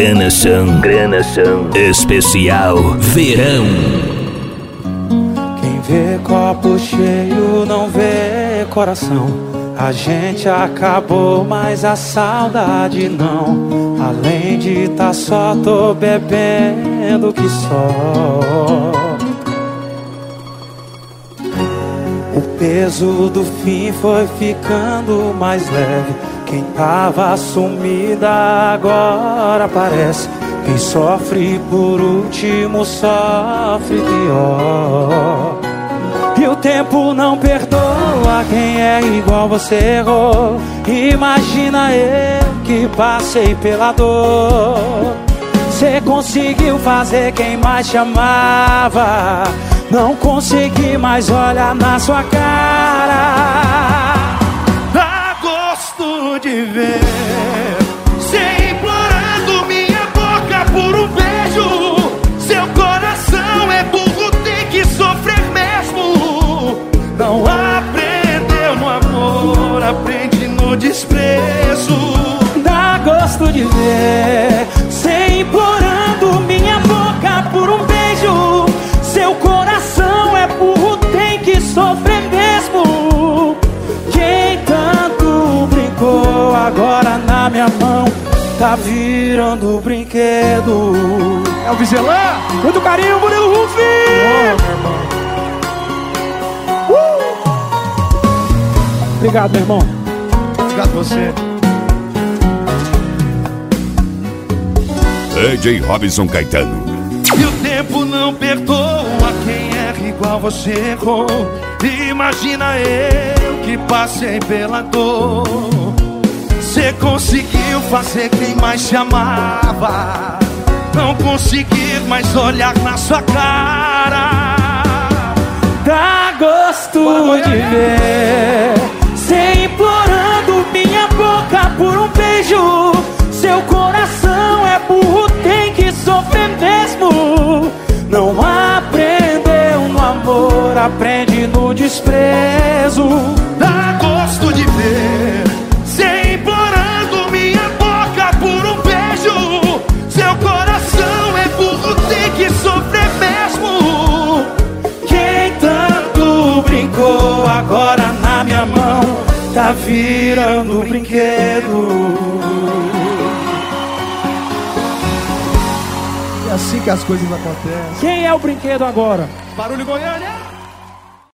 Granação especial verão. Quem vê copo cheio não vê coração. A gente acabou, mas a saudade não. Além de tá só, tô bebendo que só. O peso do fim foi ficando mais leve. Quem tava sumida agora aparece. Quem sofre por último sofre pior. E o tempo não perdoa quem é igual você errou. Imagina eu que passei pela dor. Cê conseguiu fazer quem mais te amava não consegui mais olhar na sua cara. Dá gosto de ver cê implorando minha boca por um beijo. Seu coração é burro, tem que sofrer mesmo. Não aprendeu no amor, aprende no desprezo. Dá gosto de ver cê implorando minha boca por um beijo. Seu coração é burro, tem que sofrer mesmo. Quem tanto brincou agora na minha mão tá virando brinquedo. É o Vizelã, muito carinho, Murilo Rufi. Obrigado, meu irmão. Obrigado você. DJ Robson Caetano. E o tempo não perdoa quem é igual você errou. Imagina eu que passei pela dor. Cê conseguiu fazer quem mais te amava não conseguir mais olhar na sua cara. Dá gosto de ver cê implorando minha boca por um beijo. Seu coração é burro, tem que sofrer mesmo. Não aprendeu no amor, aprende no desprezo. Dá gosto de ver cê implorando minha boca por um beijo. Seu coração é burro, tem que sofrer mesmo. Quem tanto brincou agora na minha mão tá virando brinquedo. É assim que as coisas acontecem. Quem é o brinquedo agora? Barulho Goiânia.